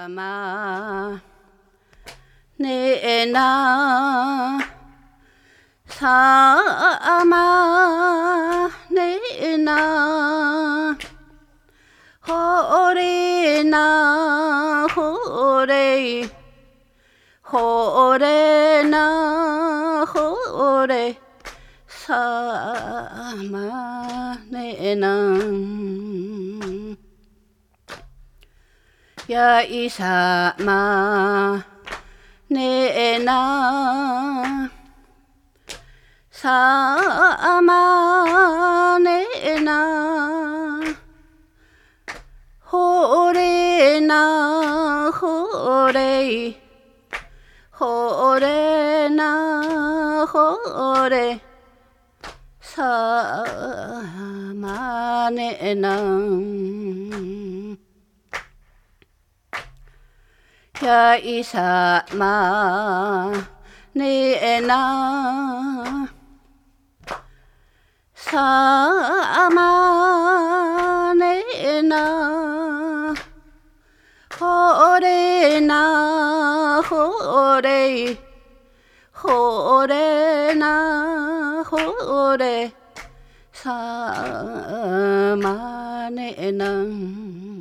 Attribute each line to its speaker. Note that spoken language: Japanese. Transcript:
Speaker 1: まねえなさまねえなほれなほれほれなほれさまねえなやいさまねえなさまねえなほれなほれほれなほれさまねえなやいさまねえなさまねえなほれなほれほれなほれさまねえな